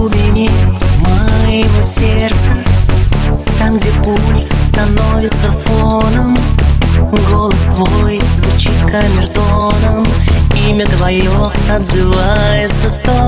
глубине моего сердца, там, где пульс становится фоном, голос твой звучит камертоном, имя твое отзывается стоном.